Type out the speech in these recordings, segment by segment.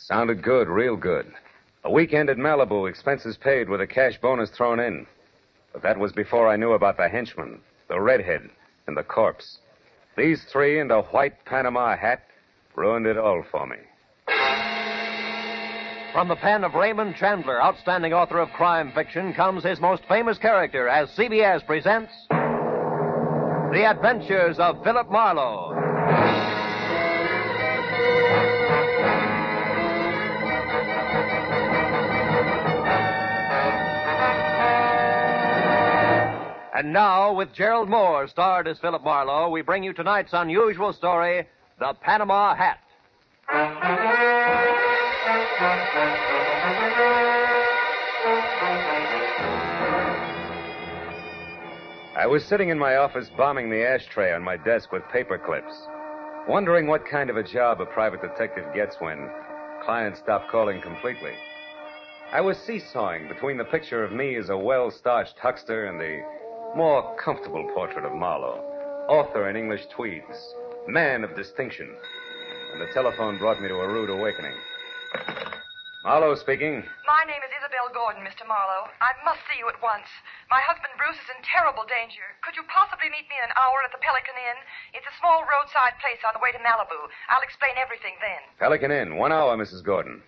Sounded good, real good. A weekend at Malibu, expenses paid with a cash bonus thrown in. But that was before I knew about the henchman, the redhead, and the corpse. These three and a white Panama hat ruined it all for me. From the pen of Raymond Chandler, outstanding author of crime fiction, comes his most famous character as CBS presents The Adventures of Philip Marlowe. And now, with Gerald Moore starred as Philip Marlowe, we bring you tonight's unusual story, The Panama Hat. I was sitting in my office bombing the ashtray on my desk with paper clips, wondering what kind of a job a private detective gets when clients stop calling completely. I was seesawing between the picture of me as a well-starched huckster and the more comfortable portrait of Marlowe, author in English tweeds, man of distinction. And the telephone brought me to a rude awakening. Marlowe speaking. My name is Isabel Gordon, Mr. Marlowe. I must see you at once. My husband Bruce is in terrible danger. Could you possibly meet me in an hour at the Pelican Inn? It's a small roadside place on the way to Malibu. I'll explain everything then. Pelican Inn, 1 hour, Mrs. Gordon.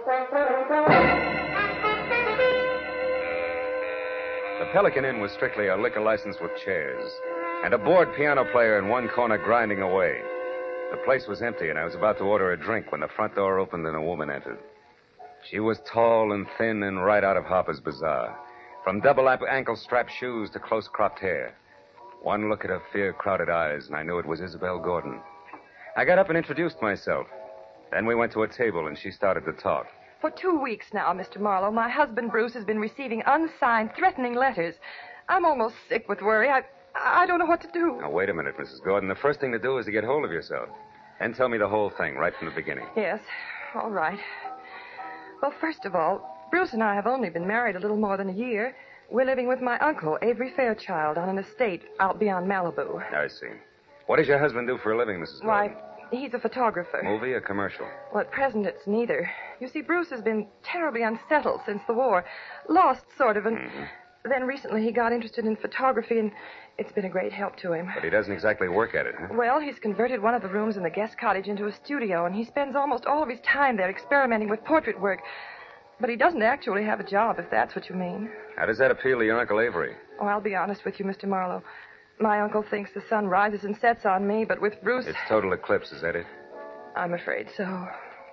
The Pelican Inn was strictly a liquor license with chairs, and a bored piano player in one corner grinding away. The place was empty, and I was about to order a drink when the front door opened and a woman entered. She was tall and thin and right out of Harper's Bazaar, from double ankle-strap shoes to close-cropped hair. One look at her fear-crowded eyes, and I knew it was Isabel Gordon. I got up and introduced myself. Then we went to a table, and she started to talk. For 2 weeks now, Mr. Marlowe, my husband Bruce has been receiving unsigned, threatening letters. I'm almost sick with worry. I don't know what to do. Now, wait a minute, Mrs. Gordon. The first thing to do is to get hold of yourself. Then tell me the whole thing right from the beginning. Yes, all right. Well, first of all, Bruce and I have only been married a little more than a year. We're living with my uncle, Avery Fairchild, on an estate out beyond Malibu. I see. What does your husband do for a living, Mrs. Gordon? Why, he's a photographer. Movie or commercial? Well, at present, it's neither. You see, Bruce has been terribly unsettled since the war. Lost, sort of, and then recently he got interested in photography, and it's been a great help to him. But he doesn't exactly work at it, huh? Well, he's converted one of the rooms in the guest cottage into a studio, and he spends almost all of his time there experimenting with portrait work. But he doesn't actually have a job, if that's what you mean. How does that appeal to your Uncle Avery? Oh, I'll be honest with you, Mr. Marlowe. My uncle thinks the sun rises and sets on me, but with Bruce... It's total eclipse, is that it? I'm afraid so.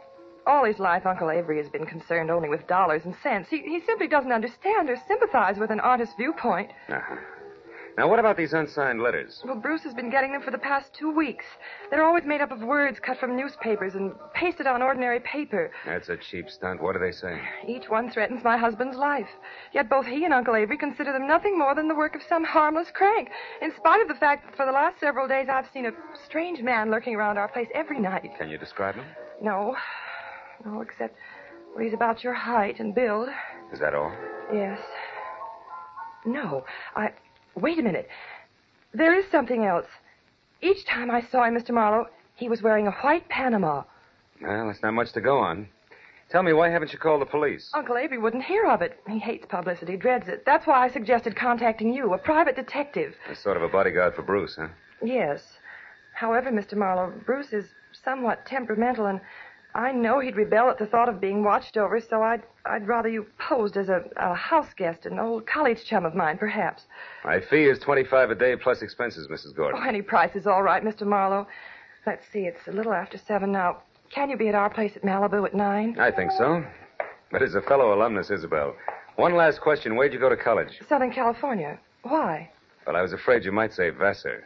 All his life, Uncle Avery has been concerned only with dollars and cents. He simply doesn't understand or sympathize with an artist's viewpoint. Uh-huh. Now, what about these unsigned letters? Well, Bruce has been getting them for the past 2 weeks. They're always made up of words cut from newspapers and pasted on ordinary paper. That's a cheap stunt. What do they say? Each one threatens my husband's life. Yet both he and Uncle Avery consider them nothing more than the work of some harmless crank, in spite of the fact that for the last several days I've seen a strange man lurking around our place every night. Can you describe him? No, except well, he's about your height and build. Is that all? Yes. No, Wait a minute. There is something else. Each time I saw him, Mr. Marlowe, he was wearing a white Panama. Well, that's not much to go on. Tell me, why haven't you called the police? Uncle Avery wouldn't hear of it. He hates publicity, dreads it. That's why I suggested contacting you, a private detective. A sort of a bodyguard for Bruce, huh? Yes. However, Mr. Marlowe, Bruce is somewhat temperamental, and I know he'd rebel at the thought of being watched over, so I'd rather you posed as a house guest, an old college chum of mine, perhaps. My fee is $25 a day plus expenses, Mrs. Gordon. Oh, any price is all right, Mr. Marlowe. Let's see, it's a little after 7 now. Can you be at our place at Malibu at 9? I think so. But as a fellow alumnus, Isabel, one last question. Where'd you go to college? Southern California. Why? Well, I was afraid you might say Vassar.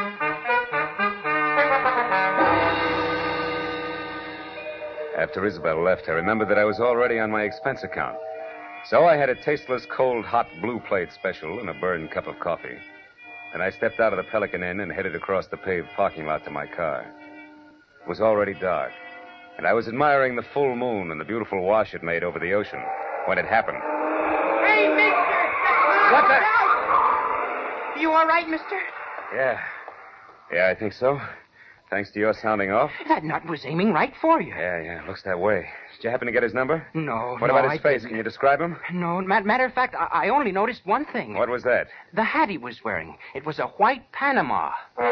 After Isabel left, I remembered that I was already on my expense account. So I had a tasteless, cold, hot blue plate special and a burned cup of coffee. Then I stepped out of the Pelican Inn and headed across the paved parking lot to my car. It was already dark, and I was admiring the full moon and the beautiful wash it made over the ocean when it happened. Hey, mister! What the... You all right, mister? Yeah, I think so. thanks to your sounding off. That nut was aiming right for you. Yeah, looks that way. Did you happen to get his number? No. What about his face? Can you describe him? No, matter of fact, I only noticed one thing. What was that? The hat he was wearing. It was a white Panama.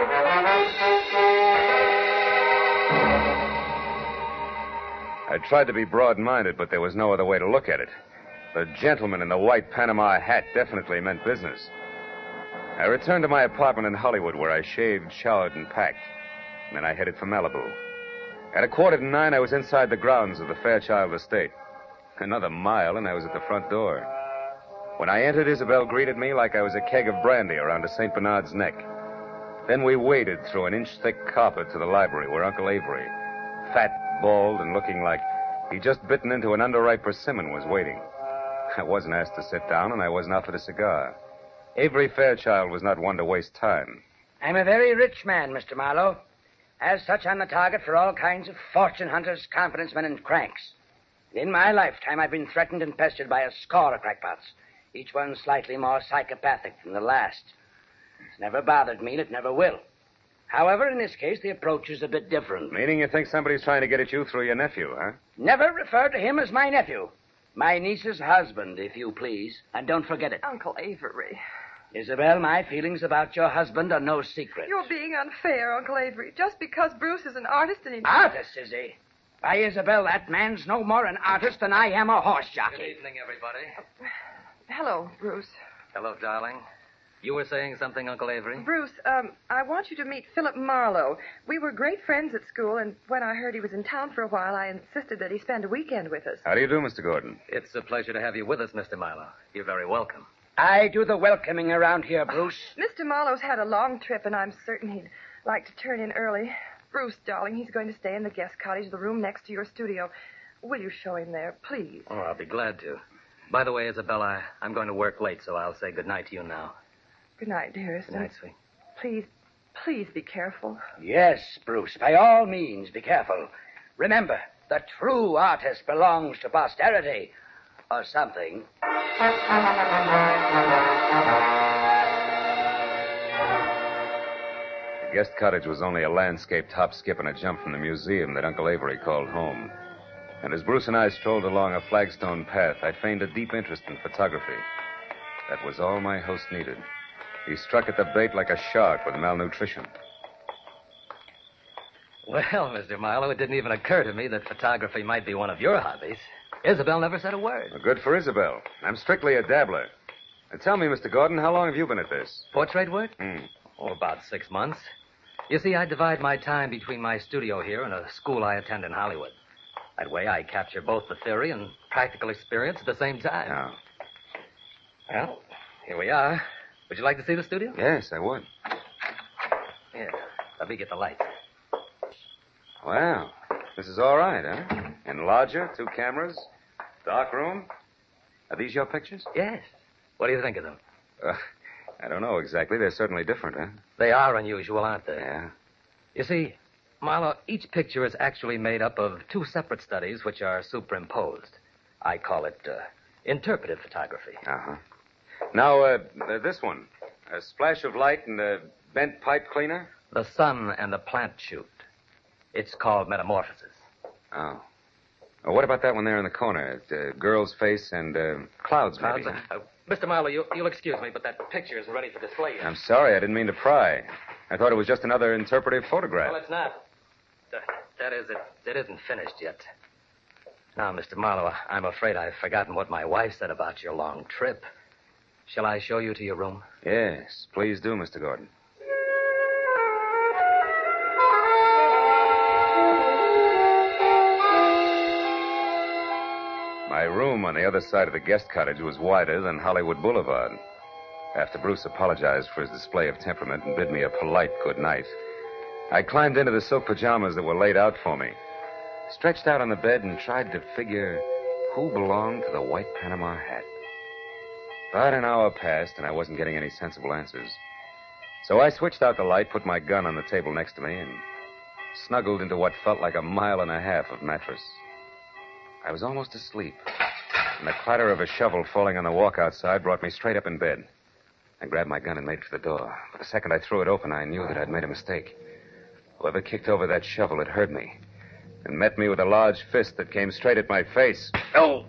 I tried to be broad-minded, but there was no other way to look at it. The gentleman in the white Panama hat definitely meant business. I returned to my apartment in Hollywood, where I shaved, showered, and packed. And then I headed for Malibu. At 8:45, I was inside the grounds of the Fairchild estate. Another mile, and I was at the front door. When I entered, Isabel greeted me like I was a keg of brandy around a St. Bernard's neck. Then we waded through an inch-thick carpet to the library, where Uncle Avery, fat, bald, and looking like he'd just bitten into an underripe persimmon, was waiting. I wasn't asked to sit down, and I wasn't offered a cigar. Avery Fairchild was not one to waste time. I'm a very rich man, Mr. Marlowe. As such, I'm the target for all kinds of fortune hunters, confidence men, and cranks. In my lifetime, I've been threatened and pestered by a score of crackpots, each one slightly more psychopathic than the last. It's never bothered me, and it never will. However, in this case, the approach is a bit different. Meaning you think somebody's trying to get at you through your nephew, huh? Never refer to him as my nephew. My niece's husband, if you please. And don't forget it. Uncle Avery. Isabel, my feelings about your husband are no secret. You're being unfair, Uncle Avery. Just because Bruce is an artist and he... Artist, is he? Why, Isabel, that man's no more an artist than I am a horse jockey. Good evening, everybody. Hello, Bruce. Hello, darling. You were saying something, Uncle Avery? Bruce, I want you to meet Philip Marlowe. We were great friends at school, and when I heard he was in town for a while, I insisted that he spend a weekend with us. How do you do, Mr. Gordon? It's a pleasure to have you with us, Mr. Marlowe. You're very welcome. I do the welcoming around here, Bruce. Mr. Marlowe's had a long trip, and I'm certain he'd like to turn in early. Bruce, darling, he's going to stay in the guest cottage, the room next to your studio. Will you show him there, please? Oh, I'll be glad to. By the way, Isabella, I'm going to work late, so I'll say good night to you now. Good night, dearest. Good night, sweet. Please be careful. Yes, Bruce, by all means, be careful. Remember, the true artist belongs to posterity, or something. The guest cottage was only a landscaped hop, skip, and a jump from the museum that Uncle Avery called home. And as Bruce and I strolled along a flagstone path, I feigned a deep interest in photography. That was all my host needed. He struck at the bait like a shark with malnutrition. Well, Mr. Marlowe, it didn't even occur to me that photography might be one of your hobbies. Isabel never said a word. Well, good for Isabel. I'm strictly a dabbler. Now, tell me, Mr. Gordon, how long have you been at this? Portrait work? Hmm. Oh, about 6 months. You see, I divide my time between my studio here and a school I attend in Hollywood. That way I capture both the theory and practical experience at the same time. Oh. Well, here we are. Would you like to see the studio? Yes, I would. Here, let me get the lights. Wow. This is all right, huh? Enlarger, 2 cameras, dark room. Are these your pictures? Yes. What do you think of them? I don't know exactly. They're certainly different, huh? They are unusual, aren't they? Yeah. You see, Marlowe, each picture is actually made up of 2 separate studies which are superimposed. I call it interpretive photography. Uh-huh. Now, this one. A splash of light and a bent pipe cleaner? The sun and the plant shoot. It's called metamorphosis. Oh. Well, what about that one there in the corner? Girl's face and clouds, maybe. Mr. Marlowe, you'll excuse me, but that picture isn't ready for display yet. I'm sorry. I didn't mean to pry. I thought it was just another interpretive photograph. Well, it's not. That is, it isn't finished yet. Now, Mr. Marlowe, I'm afraid I've forgotten what my wife said about your long trip. Shall I show you to your room? Yes, please do, Mr. Gordon. My room on the other side of the guest cottage was wider than Hollywood Boulevard. After Bruce apologized for his display of temperament and bid me a polite good night, I climbed into the silk pajamas that were laid out for me, stretched out on the bed, and tried to figure who belonged to the white Panama hat. But an hour passed, and I wasn't getting any sensible answers. So I switched out the light, put my gun on the table next to me, and snuggled into what felt like 1.5 miles of mattress. I was almost asleep, and the clatter of a shovel falling on the walk outside brought me straight up in bed. I grabbed my gun and made for the door. But the second I threw it open, I knew that I'd made a mistake. Whoever kicked over that shovel had heard me and met me with a large fist that came straight at my face. Oh!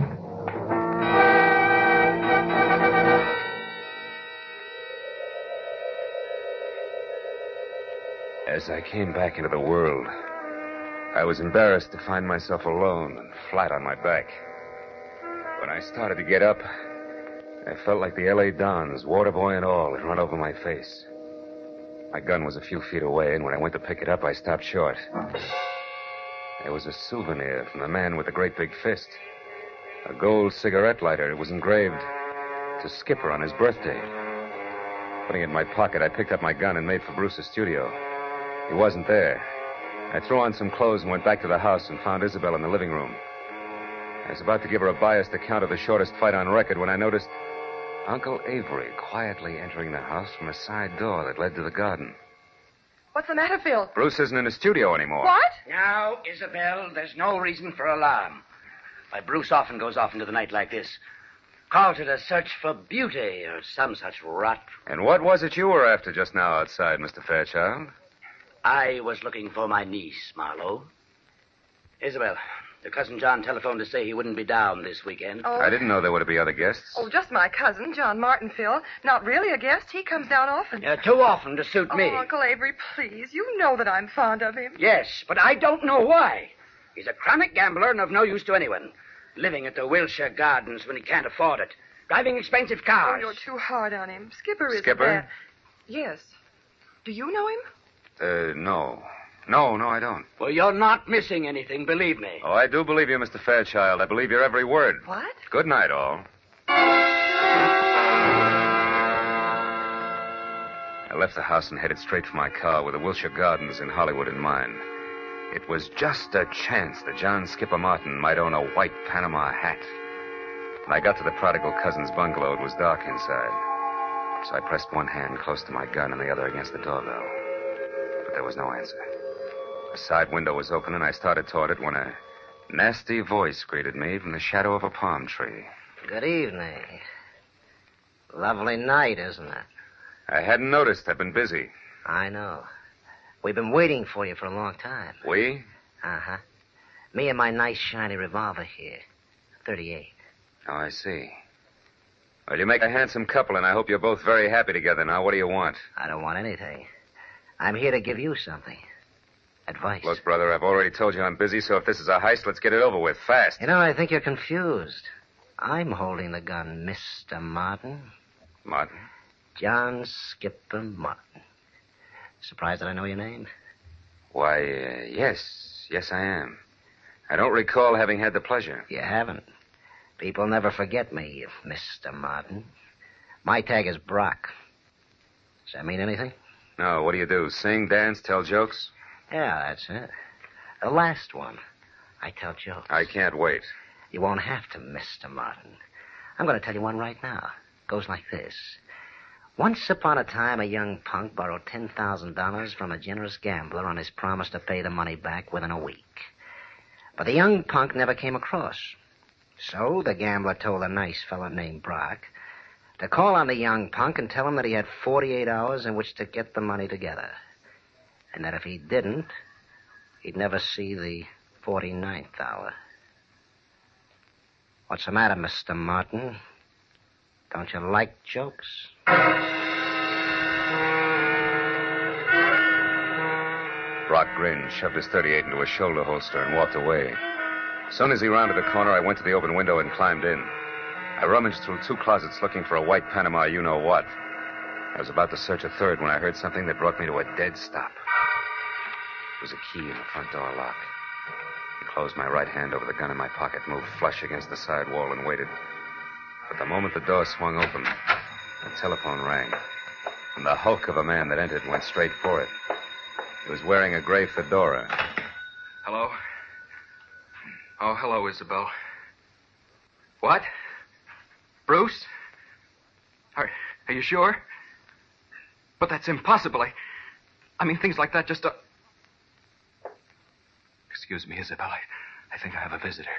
As I came back into the world, I was embarrassed to find myself alone and flat on my back. When I started to get up, I felt like the L.A. Dons, water boy and all, had run over my face. My gun was a few feet away, and when I went to pick it up, I stopped short. There was a souvenir from the man with the great big fist. A gold cigarette lighter. It was engraved to Skipper on his birthday. Putting it in my pocket, I picked up my gun and made for Bruce's studio. He wasn't there. I threw on some clothes and went back to the house and found Isabel in the living room. I was about to give her a biased account of the shortest fight on record when I noticed Uncle Avery quietly entering the house from a side door that led to the garden. What's the matter, Phil? Bruce isn't in the studio anymore. What? Now, Isabel, there's no reason for alarm. Why, Bruce often goes off into the night like this. Called it a search for beauty or some such rot. And what was it you were after just now outside, Mr. Fairchild? I was looking for my niece, Marlowe. Isabel, your cousin John telephoned to say he wouldn't be down this weekend. Oh. I didn't know there were to be other guests. Oh, just my cousin, John Martin, Phil. Not really a guest. He comes down often. Too often to suit me. Oh, Uncle Avery, please. You know that I'm fond of him. Yes, but I don't know why. He's a chronic gambler and of no use to anyone. Living at the Wilshire Gardens when he can't afford it. Driving expensive Oh, cars. you're too hard on him. Skipper is Skipper? bad. Yes. Do you know him? No. No, I don't. Well, you're not missing anything, believe me. Oh, I do believe you, Mr. Fairchild. I believe your every word. What? Good night, all. I left the house and headed straight for my car with the Wilshire Gardens in Hollywood in mind. It was just a chance that John Skipper Martin might own a white Panama hat. When I got to the prodigal cousin's bungalow, it was dark inside. So I pressed one hand close to my gun and the other against the doorbell. But there was no answer. A side window was open, and I started toward it when a nasty voice greeted me from the shadow of a palm tree. Good evening. Lovely night, isn't it? I hadn't noticed. I've been busy. I know. We've been waiting for you for a long time. We? Uh-huh. Me and my nice shiny revolver here. 38. Oh, I see. Well, you make a handsome couple, and I hope you're both very happy together now. What do you want? I don't want anything. I'm here to give you something. Advice. Look, brother, I've already told you I'm busy, so if this is a heist, let's get it over with, fast. You know, I think you're confused. I'm holding the gun, Mr. Martin. Martin? John Skipper Martin. Surprised that I know your name? Why, yes. Yes, I am. I don't recall having had the pleasure. You haven't. People never forget me, Mr. Martin. My tag is Brock. Does that mean anything? No, what do you do? Sing, dance, tell jokes? Yeah, that's it. The last one. I tell jokes. I can't wait. You won't have to, Mr. Martin. I'm going to tell you one right now. Goes like this. Once upon a time, a young punk borrowed $10,000 from a generous gambler on his promise to pay the money back within a week. But the young punk never came across. So the gambler told a nice fellow named Brock to call on the young punk and tell him that he had 48 hours in which to get the money together. And that if he didn't, he'd never see the 49th hour. What's the matter, Mr. Martin? Don't you like jokes? Brock grinned, shoved his 38 into his shoulder holster, and walked away. As soon as he rounded the corner, I went to the open window and climbed in. I rummaged through 2 closets looking for a white Panama you-know-what. I was about to search a third when I heard something that brought me to a dead stop. It was a key in the front door lock. I closed my right hand over the gun in my pocket, moved flush against the side wall, and waited. But the moment the door swung open, the telephone rang. And the hulk of a man that entered went straight for it. He was wearing a gray fedora. Hello? Oh, hello, Isabel. What? Bruce? Are you sure? But that's impossible. I mean, things like that just... Excuse me, Isabel. I think I have a visitor.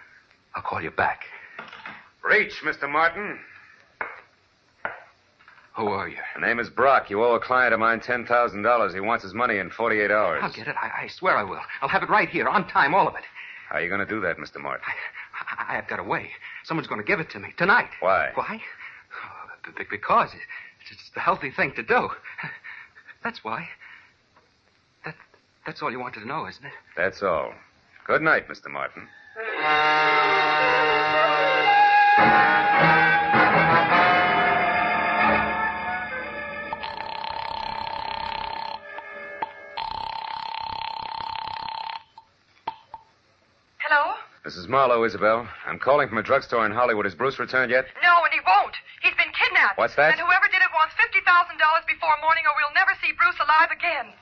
I'll call you back. Reach, Mr. Martin. Who are you? My name is Brock. You owe a client of mine $10,000. He wants his money in 48 hours. I'll get it. I swear I will. I'll have it right here, on time, all of it. How are you going to do that, Mr. Martin? I've got a way. Someone's going to give it to me tonight. Why? Why? Because it's the healthy thing to do. That's why. That's all you wanted to know, isn't it? That's all. Good night, Mr. Martin. Hello? Mrs. Marlowe, Isabel. I'm calling from a drugstore in Hollywood. Has Bruce returned yet? No, and he won't. He's been kidnapped. What's that? And whoever did it wants $50,000 before morning, or we'll never see Bruce alive again.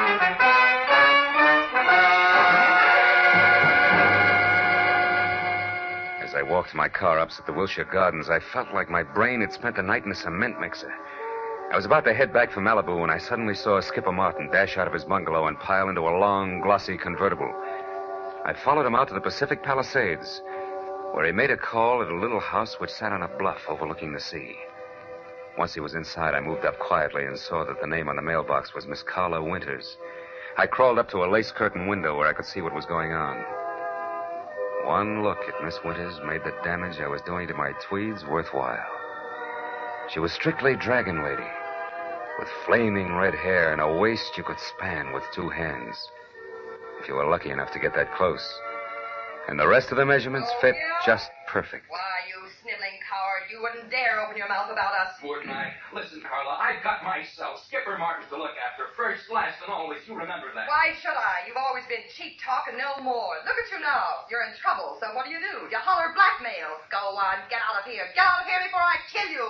As I walked to my car opposite the Wilshire Gardens, I felt like my brain had spent the night in a cement mixer. I was about to head back for Malibu when I suddenly saw Skipper Martin dash out of his bungalow and pile into a long, glossy convertible. I followed him out to the Pacific Palisades, where he made a call at a little house which sat on a bluff overlooking the sea. Once he was inside, I moved up quietly and saw that the name on the mailbox was Miss Carla Winters. I crawled up to a lace curtain window where I could see what was going on. One look at Miss Winters made the damage I was doing to my tweeds worthwhile. She was strictly Dragon Lady, with flaming red hair and a waist you could span with two hands, if you were lucky enough to get that close. And the rest of the measurements fit just perfect. Why, you sniveling coward, you wouldn't dare open your mouth about us. Wouldn't I? Listen, Carla, I've got myself Skipper Martin to look after. First, last, and always. You remember that. Why should I? You've always been cheap talk and no more. Look at you now. You're in trouble, so what do? You holler blackmail. Go on, get out of here. Get out of here before I kill you.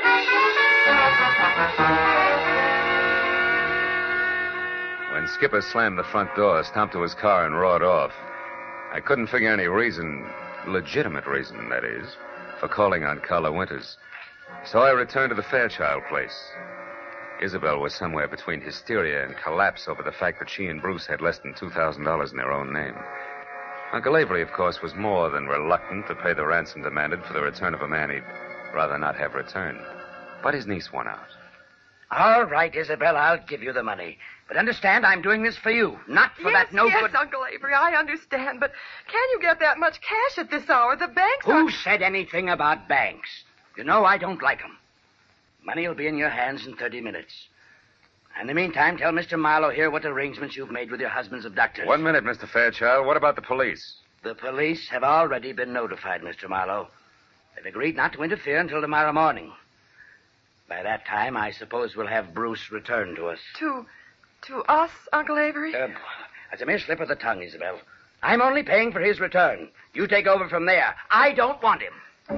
When Skipper slammed the front door, stomped to his car, and roared off, I couldn't figure any reason, legitimate reason, that is, for calling on Carla Winters. So I returned to the Fairchild place. Isabel was somewhere between hysteria and collapse over the fact that she and Bruce had less than $2,000 in their own name. Uncle Avery, of course, was more than reluctant to pay the ransom demanded for the return of a man he'd rather not have returned. But his niece won out. All right, Isabel, I'll give you the money. But understand, I'm doing this for you, not for that no yes, good... Uncle Avery, I understand, but can you get that much cash at this hour? The banks Who are... said anything about banks? You know I don't like them. Money will be in your hands in 30 minutes. In the meantime, tell Mr. Marlowe here what arrangements you've made with your husband's abductors. 1 minute, Mr. Fairchild. What about the police? The police have already been notified, Mr. Marlowe. They've agreed not to interfere until tomorrow morning. By that time, I suppose we'll have Bruce return to us. To us, Uncle Avery? That's a mere slip of the tongue, Isabel. I'm only paying for his return. You take over from there. I don't want him.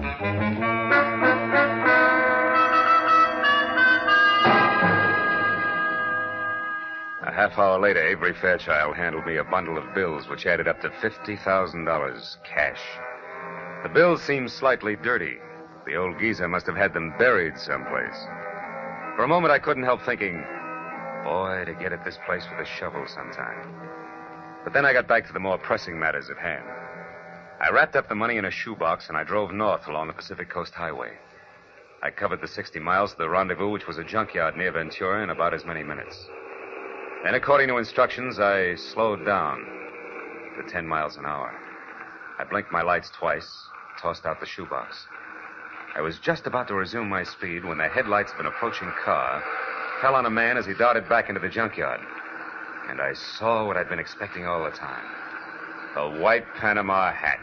A half hour later, Avery Fairchild handed me a bundle of bills which added up to $50,000 cash. The bills seemed slightly dirty. The old geezer must have had them buried someplace. For a moment, I couldn't help thinking, boy, to get at this place with a shovel sometime. But then I got back to the more pressing matters at hand. I wrapped up the money in a shoebox and I drove north along the Pacific Coast Highway. I covered the 60 miles to the rendezvous, which was a junkyard near Ventura, in about as many minutes. Then, according to instructions, I slowed down to 10 miles an hour. I blinked my lights twice, tossed out the shoebox. I was just about to resume my speed when the headlights of an approaching car fell on a man as he darted back into the junkyard. And I saw what I'd been expecting all the time. A white Panama hat.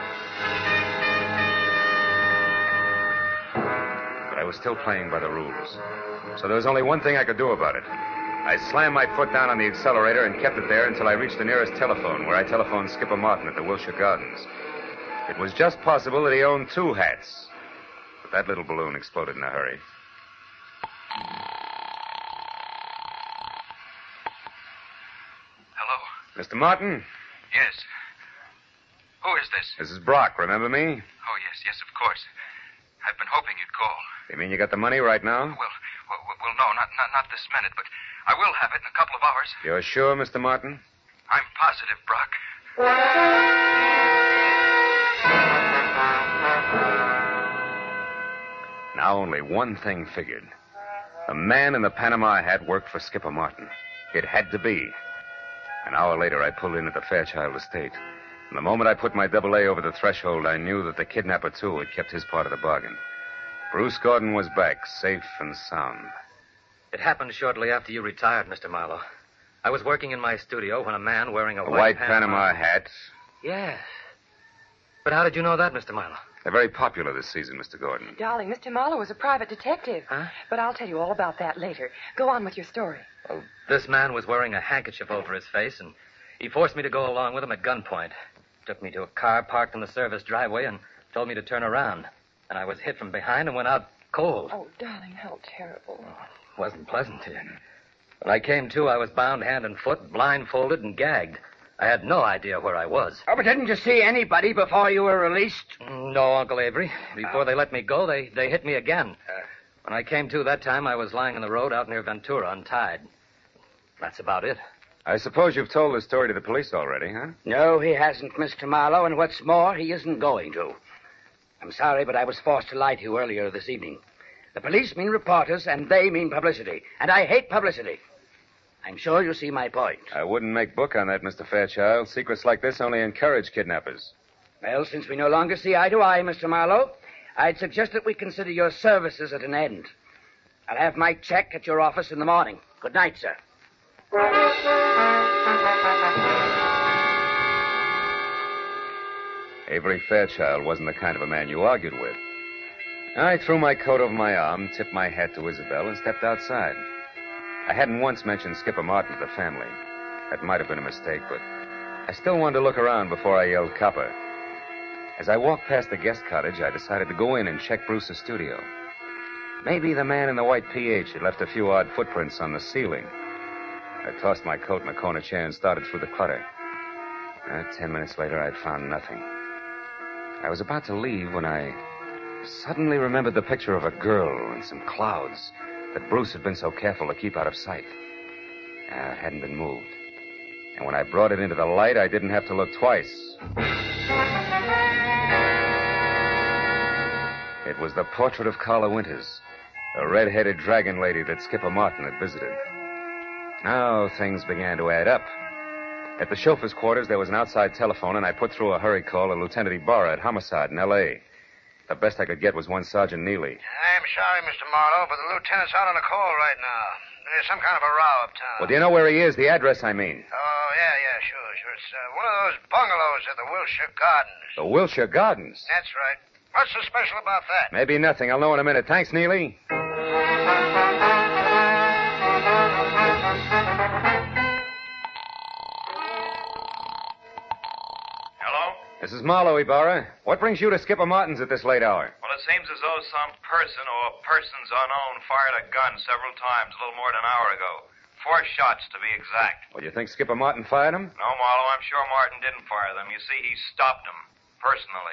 But I was still playing by the rules. So there was only one thing I could do about it. I slammed my foot down on the accelerator and kept it there until I reached the nearest telephone, where I telephoned Skipper Martin at the Wilshire Gardens. It was just possible that he owned two hats. But that little balloon exploded in a hurry. Hello? Mr. Martin? Yes. Who is this? This is Brock, remember me? Oh, yes, of course. I've been hoping you'd call. You mean you got the money right now? Well, no, not this minute, but I will have it in a couple of hours. You're sure, Mr. Martin? I'm positive, Brock. Now only one thing figured. The man in the Panama hat worked for Skipper Martin. It had to be. An hour later, I pulled in at the Fairchild estate. And the moment I put my AA over the threshold, I knew that the kidnapper, too, had kept his part of the bargain. Bruce Gordon was back, safe and sound. It happened shortly after you retired, Mr. Marlowe. I was working in my studio when a man wearing a white Panama hat. Yes. But how did you know that, Mr. Marlowe? They're very popular this season, Mr. Gordon. Darling, Mr. Marlowe was a private detective. Huh? But I'll tell you all about that later. Go on with your story. Well, this man was wearing a handkerchief over his face, and he forced me to go along with him at gunpoint. Took me to a car parked in the service driveway and told me to turn around. And I was hit from behind and went out cold. Oh, darling, how terrible. It wasn't pleasant to you. When I came to, I was bound hand and foot, blindfolded, and gagged. I had no idea where I was. Oh, but didn't you see anybody before you were released? No, Uncle Avery. Before they let me go, they hit me again. When I came to that time, I was lying in the road out near Ventura, untied. That's about it. I suppose you've told the story to the police already, huh? No, he hasn't, Mr. Marlowe, and what's more, he isn't going to. I'm sorry, but I was forced to lie to you earlier this evening. The police mean reporters, and they mean publicity. And I hate publicity. I'm sure you see my point. I wouldn't make book on that, Mr. Fairchild. Secrets like this only encourage kidnappers. Well, since we no longer see eye to eye, Mr. Marlowe, I'd suggest that we consider your services at an end. I'll have my check at your office in the morning. Good night, sir. Avery Fairchild wasn't the kind of a man you argued with. I threw my coat over my arm, tipped my hat to Isabel, and stepped outside. I hadn't once mentioned Skipper Martin to the family. That might have been a mistake, but I still wanted to look around before I yelled copper. As I walked past the guest cottage, I decided to go in and check Bruce's studio. Maybe the man in the white PH had left a few odd footprints on the ceiling. I tossed my coat in a corner chair and started through the clutter. 10 minutes later, I'd found nothing. I was about to leave when I suddenly remembered the picture of a girl in some clouds that Bruce had been so careful to keep out of sight. It hadn't been moved. And when I brought it into the light, I didn't have to look twice. It was the portrait of Carla Winters, the red-headed dragon lady that Skipper Martin had visited. Now things began to add up. At the chauffeur's quarters, there was an outside telephone, and I put through a hurry call to Lieutenant Ibarra at Homicide in L.A. The best I could get was one Sergeant Neely. I'm sorry, Mr. Marlowe, but the lieutenant's out on a call right now. There's some kind of a row uptown. Well, do you know where he is? The address, I mean. Oh, yeah, sure. It's one of those bungalows at the Wilshire Gardens. The Wilshire Gardens? That's right. What's so special about that? Maybe nothing. I'll know in a minute. Thanks, Neely. This is Marlowe, Ibarra. What brings you to Skipper Martin's at this late hour? Well, it seems as though some person or persons unknown fired a gun several times a little more than an hour ago. 4 shots, to be exact. Well, you think Skipper Martin fired them? No, Marlowe, I'm sure Martin didn't fire them. You see, he stopped them, personally.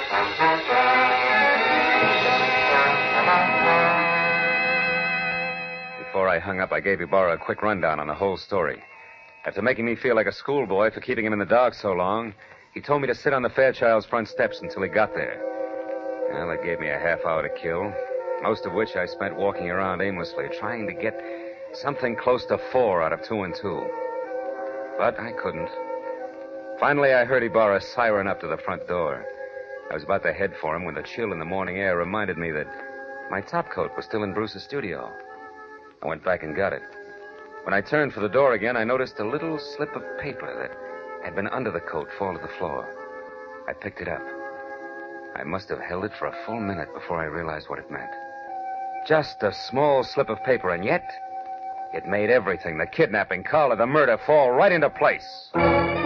Before I hung up, I gave Ibarra a quick rundown on the whole story. After making me feel like a schoolboy for keeping him in the dark so long, he told me to sit on the Fairchild's front steps until he got there. Well, it gave me a half hour to kill, most of which I spent walking around aimlessly, trying to get something close to 4 out of 2 and 2. But I couldn't. Finally, I heard Ibarra siren up to the front door. I was about to head for him when the chill in the morning air reminded me that my topcoat was still in Bruce's studio. I went back and got it. When I turned for the door again, I noticed a little slip of paper that had been under the coat fall to the floor. I picked it up. I must have held it for a full minute before I realized what it meant. Just a small slip of paper, and yet it made everything, the kidnapping, Carla, the murder, fall right into place. When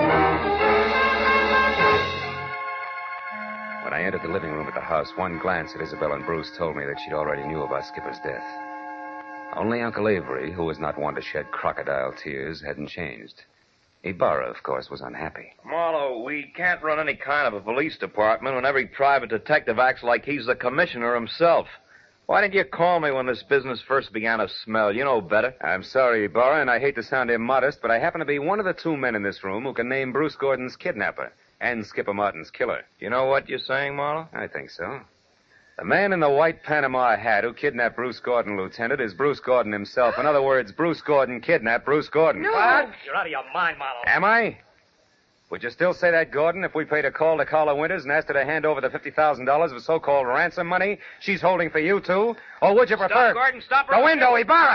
I entered the living room at the house, one glance at Isabel and Bruce told me that she'd already knew about Skipper's death. Only Uncle Avery, who was not one to shed crocodile tears, hadn't changed. Ibarra, of course, was unhappy. Marlowe, we can't run any kind of a police department when every private detective acts like he's the commissioner himself. Why didn't you call me when this business first began to smell? You know better. I'm sorry, Ibarra, and I hate to sound immodest, but I happen to be one of the 2 men in this room who can name Bruce Gordon's kidnapper and Skipper Martin's killer. You know what you're saying, Marlowe? I think so. The man in the white Panama hat who kidnapped Bruce Gordon, Lieutenant, is Bruce Gordon himself. In other words, Bruce Gordon kidnapped Bruce Gordon. No. What? You're out of your mind, Marlowe. Am I? Would you still say that, Gordon, if we paid a call to Carla Winters and asked her to hand over the $50,000 of so-called ransom money she's holding for you two? Or would you prefer... Stop, Gordon, stop. The window, Ibarra!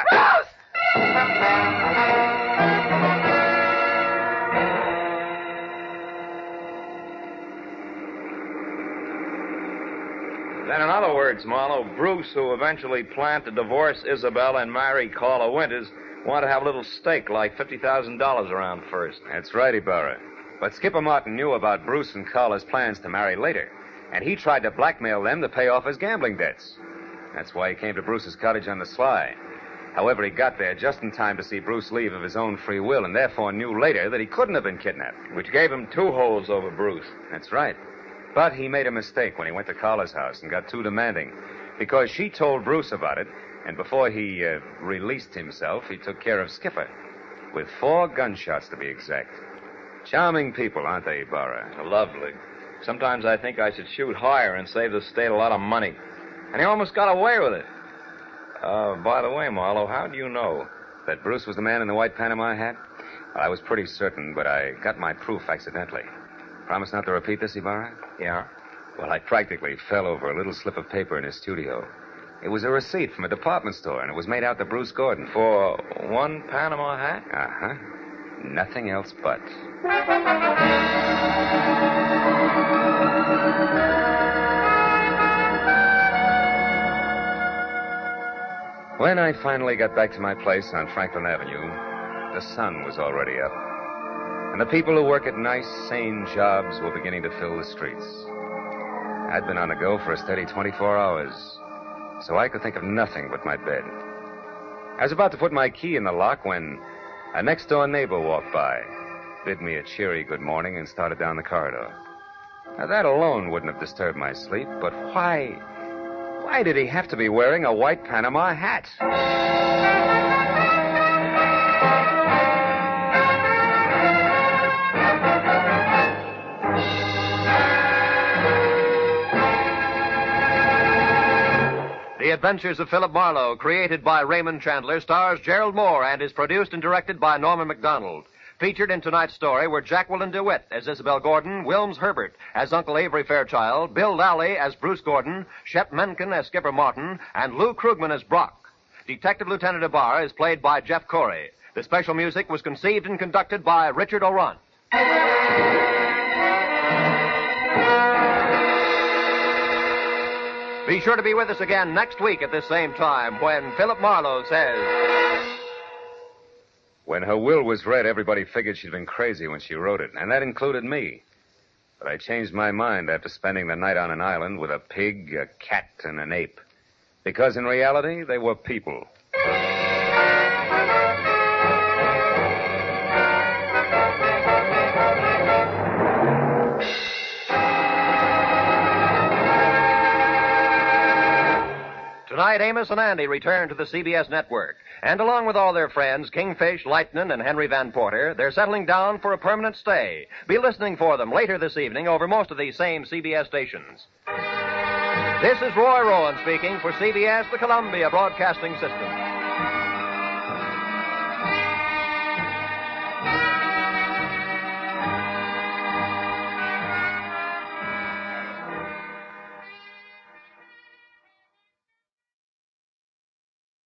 Then, in other words, Marlowe, Bruce, who eventually planned to divorce Isabel and marry Carla Winters, wanted to have a little stake, like $50,000 around first. That's right, Ibarra. But Skipper Martin knew about Bruce and Carla's plans to marry later, and he tried to blackmail them to pay off his gambling debts. That's why he came to Bruce's cottage on the sly. However, he got there just in time to see Bruce leave of his own free will, and therefore knew later that he couldn't have been kidnapped. Which gave him two holds over Bruce. That's right. But he made a mistake when he went to Carla's house and got too demanding, because she told Bruce about it, and before he released himself, he took care of Skipper, with 4 gunshots to be exact. Charming people, aren't they, Ibarra? Lovely. Sometimes I think I should shoot higher and save the state a lot of money. And he almost got away with it. By the way, Marlowe, how do you know? That Bruce was the man in the white Panama hat? Well, I was pretty certain, but I got my proof accidentally. Promise not to repeat this, Ibarra? Yeah? Well, I practically fell over a little slip of paper in his studio. It was a receipt from a department store, and it was made out to Bruce Gordon. For 1 Panama hat? Uh-huh. Nothing else but. When I finally got back to my place on Franklin Avenue, the sun was already up. And the people who work at nice, sane jobs were beginning to fill the streets. I'd been on the go for a steady 24 hours, so I could think of nothing but my bed. I was about to put my key in the lock when a next-door neighbor walked by, bid me a cheery good morning, and started down the corridor. Now, that alone wouldn't have disturbed my sleep, but why did he have to be wearing a white Panama hat? The Adventures of Philip Marlowe, created by Raymond Chandler, stars Gerald Moore and is produced and directed by Norman MacDonald. Featured in tonight's story were Jacqueline DeWitt as Isabel Gordon, Wilms Herbert as Uncle Avery Fairchild, Bill Lally as Bruce Gordon, Shep Menken as Skipper Martin, and Lou Krugman as Brock. Detective Lieutenant Ibarra is played by Jeff Corey. The special music was conceived and conducted by Richard Orant. Be sure to be with us again next week at this same time when Philip Marlowe says... When her will was read, everybody figured she'd been crazy when she wrote it, and that included me. But I changed my mind after spending the night on an island with a pig, a cat, and an ape. Because in reality, they were people. Tonight, Amos and Andy return to the CBS network. And along with all their friends, Kingfish, Lightnin, and Henry Van Porter, they're settling down for a permanent stay. Be listening for them later this evening over most of these same CBS stations. This is Roy Rowan speaking for CBS, the Columbia Broadcasting System.